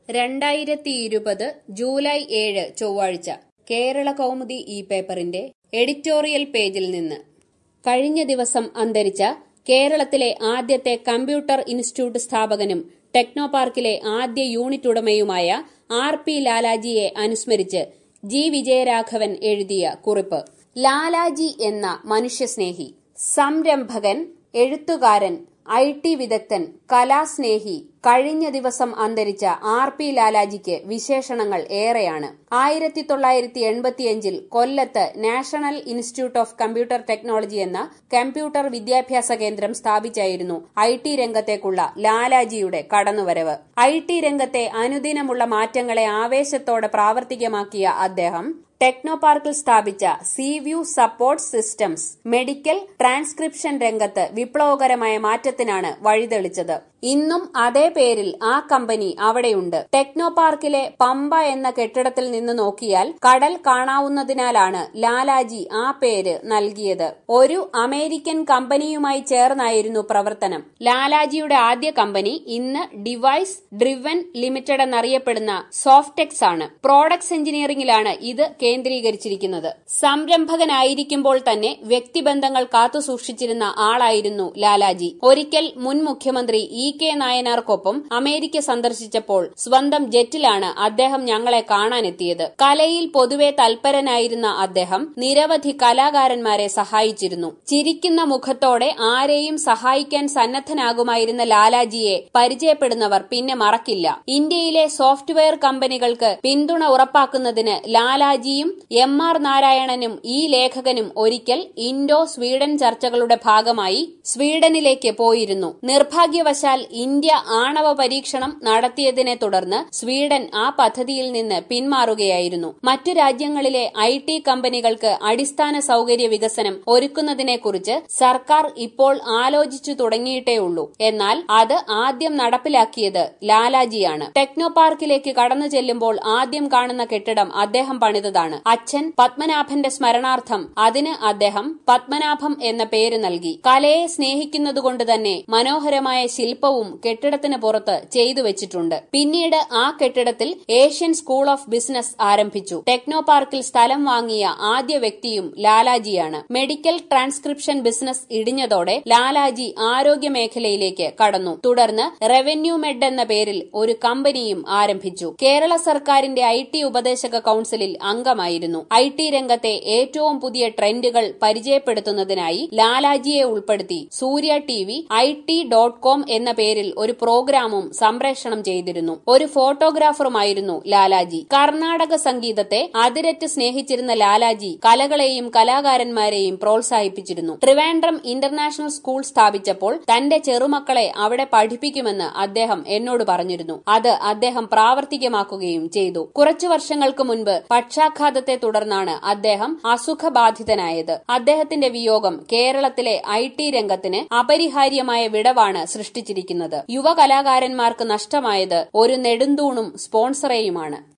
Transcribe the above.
2020 July 7 ചൊവ്വാഴ്ച കേരള കൗമുദി ഈ പേപ്പറിന്റെ എഡിറ്റോറിയൽ പേജിൽ നിന്ന് കഴിഞ്ഞ ദിവസം അന്തരിച്ച കേരളത്തിലെ ആദ്യത്തെ കമ്പ്യൂട്ടർ ഇൻസ്റ്റിറ്റ്യൂട്ട് സ്ഥാപകനും ടെക്നോപാർക്കിലെ ആദ്യ യൂണിറ്റ് ഉടമയുമായ ആർ.പി. ലാലാജിയെ അനുസ്മരിച്ച് ജി. വിജയരാഘവൻ എഴുതിയ കുറിപ്പ്. ലാലാജി എന്ന മനുഷ്യസ്നേഹി, സംരംഭകൻ, എഴുത്തുകാരൻ, ഐ.ടി. വിദഗ്ധൻ, കലാസ്നേഹി, കഴിഞ്ഞ ദിവസം അന്തരിച്ച ആർ.പി. ലാലാജിക്ക് വിശേഷണങ്ങൾ ഏറെയാണ്. 1985 കൊല്ലത്ത് national institute of computer technology എന്ന കമ്പ്യൂട്ടർ വിദ്യാഭ്യാസ കേന്ദ്രം സ്ഥാപിച്ചായിരുന്നു ഐ.ടി. രംഗത്തേക്കുള്ള ലാലാജിയുടെ കടന്നുവരവ്. ഐ.ടി. രംഗത്തെ അനുദിനമുള്ള മാറ്റങ്ങളെ ആവേശത്തോടെ പ്രാവർത്തികമാക്കിയ അദ്ദേഹം ടെക്നോപാർക്കിൽ സ്ഥാപിച്ച seaview support systems medical transcription രംഗത്ത് വിപ്ലവകരമായ മാറ്റത്തിനാണ് വഴിതെളിച്ചത്. ഇന്നും അതേ പേരിൽ ആ കമ്പനി അവിടെയുണ്ട്. ടെക്നോപാർക്കിലെ പമ്പ എന്ന കെട്ടിടത്തിൽ നിന്ന് നോക്കിയാൽ കടൽ കാണാവുന്നതിനാലാണ് ലാലാജി ആ പേര് നൽകിയത്. ഒരു അമേരിക്കൻ കമ്പനിയുമായി ചേർന്നായിരുന്നു പ്രവർത്തനം. ലാലാജിയുടെ ആദ്യ കമ്പനി ഇന്ന് ഡിവൈസ് ഡ്രിവൻ ലിമിറ്റഡ് എന്നറിയപ്പെടുന്ന സോഫ്റ്റെക്സ് ആണ്. പ്രോഡക്ട്സ് എഞ്ചിനീയറിംഗിലാണ് ഇത് കേന്ദ്രീകരിച്ചിരിക്കുന്നത്. സംരംഭകനായിരിക്കുമ്പോൾ തന്നെ വ്യക്തിബന്ധങ്ങൾ കാത്തുസൂക്ഷിച്ചിരുന്ന ആളായിരുന്നു ലാലാജി. ഒരിക്കൽ മുൻ മുഖ്യമന്ത്രി ഇ.കെ. നായനാർക്കൊപ്പം അമേരിക്ക സന്ദർശിച്ചപ്പോൾ സ്വന്തം ജെറ്റിലാണ് അദ്ദേഹം ഞങ്ങളെ കാണാനെത്തിയത്. കലയിൽ പൊതുവെ തൽപരനായിരുന്ന അദ്ദേഹം നിരവധി കലാകാരന്മാരെ സഹായിച്ചിരുന്നു. ചിരിക്കുന്ന മുഖത്തോടെ ആരെയും സഹായിക്കാൻ സന്നദ്ധനാകുമായിരുന്ന ലാലാജിയെ പരിചയപ്പെടുന്നവർ പിന്നെ മറക്കില്ല. ഇന്ത്യയിലെ സോഫ്റ്റ്വെയർ കമ്പനികൾക്ക് പിന്തുണ ഉറപ്പാക്കുന്നതിന് ലാലാജിയും എം.ആർ. നാരായണനും ഈ ലേഖകനും ഒരിക്കൽ ഇൻഡോ സ്വീഡൻ ചർച്ചകളുടെ ഭാഗമായി സ്വീഡനിലേക്ക് പോയിരുന്നു. നിർഭാഗ്യവശാൽ ഇന്ത്യ ആണവ പരീക്ഷണം നടത്തിയതിനെ തുടർന്ന് സ്വീഡൻ ആ പദ്ധതിയിൽ നിന്ന് പിന്മാറുകയായിരുന്നു. മറ്റു രാജ്യങ്ങളിലെ ഐ.ടി. കമ്പനികൾക്ക് അടിസ്ഥാന സൌകര്യ വികസനം ഒരുക്കുന്നതിനെക്കുറിച്ച് സർക്കാർ ഇപ്പോൾ ആലോചിച്ചു തുടങ്ങിയിട്ടേയുള്ളൂ. എന്നാൽ അത് ആദ്യം നടപ്പിലാക്കിയത് ലാലാജിയാണ്. ടെക്നോപാർക്കിലേക്ക് കടന്നു ചെല്ലുമ്പോൾ ആദ്യം കാണുന്ന കെട്ടിടം അദ്ദേഹം പണിതതാണ്. അച്ഛൻ പത്മനാഭന്റെ സ്മരണാർത്ഥം അതിന് അദ്ദേഹം പത്മനാഭം എന്ന പേര് നൽകി. കലയെ സ്നേഹിക്കുന്നതുകൊണ്ട് തന്നെ മനോഹരമായ ശില്പവും കെട്ടിടത്തിന് പുറത്ത് ചെയ്തു വെച്ചിട്ടുണ്ട്. പിന്നീട് ആ കെട്ടിടത്തിൽ ഏഷ്യൻ സ്കൂൾ ഓഫ് ബിസിനസ് ആരംഭിച്ചു. ടെക്നോപാർക്കിൽ സ്ഥലം വാങ്ങിയ ആദ്യ വ്യക്തിയും ലാലാജിയാണ്. മെഡിക്കൽ ട്രാൻസ്ക്രിപ്ഷൻ ബിസിനസ് ഇടിഞ്ഞതോടെ ലാലാജി ആരോഗ്യ മേഖലയിലേക്ക് കടന്നു. തുടർന്ന് റവന്യൂ മെഡ് എന്ന പേരിൽ ഒരു കമ്പനിയും ആരംഭിച്ചു. കേരള സർക്കാരിന്റെ ഐ.ടി. ഉപദേശക കൌൺസിലിൽ അംഗമായിരുന്നു. ഐ.ടി. രംഗത്തെ ഏറ്റവും പുതിയ ട്രെൻഡുകൾ പരിചയപ്പെടുത്തുന്നതിനായി ലാലാജിയെ ഉൾപ്പെടുത്തി സൂര്യ ടി.വി. IT.com എന്ന പേരിൽ ഒരു പ്രോഗ്രാമും സംപ്രേഷണം ചെയ്തിരുന്നു. ഒരു ഫോട്ടോഗ്രാഫറുമായിരുന്നു ലാലാജി. കർണാടക സംഗീതത്തെ അതിരറ്റ് സ്നേഹിച്ചിരുന്ന ലാലാജി കലകളെയും കലാകാരന്മാരെയും പ്രോത്സാഹിപ്പിച്ചിരുന്നു. ട്രിവാൻഡ്രം ഇന്റർനാഷണൽ സ്കൂൾ സ്ഥാപിച്ചപ്പോൾ തന്റെ ചെറുമക്കളെ അവിടെ പഠിപ്പിക്കുമെന്ന് അദ്ദേഹം എന്നോട് പറഞ്ഞിരുന്നു. അത് അദ്ദേഹം പ്രാവർത്തികമാക്കുകയും ചെയ്തു. കുറച്ചു വർഷങ്ങൾക്ക് മുൻപ് പക്ഷാഘാതത്തെ തുടർന്നാണ് അദ്ദേഹം അസുഖബാധിതനായത്. അദ്ദേഹത്തിന്റെ വിയോഗം കേരളത്തിലെ ഐ.ടി. രംഗത്തിന് അപരിഹാര്യമായ വിടവാണ് സൃഷ്ടിച്ചിരിക്കുന്നത്. യുവ കലാകാരന്മാർക്ക് നഷ്ടമായത് ഒരു നെടുന്തൂണും സ്പോൺസറേയുമാണ്.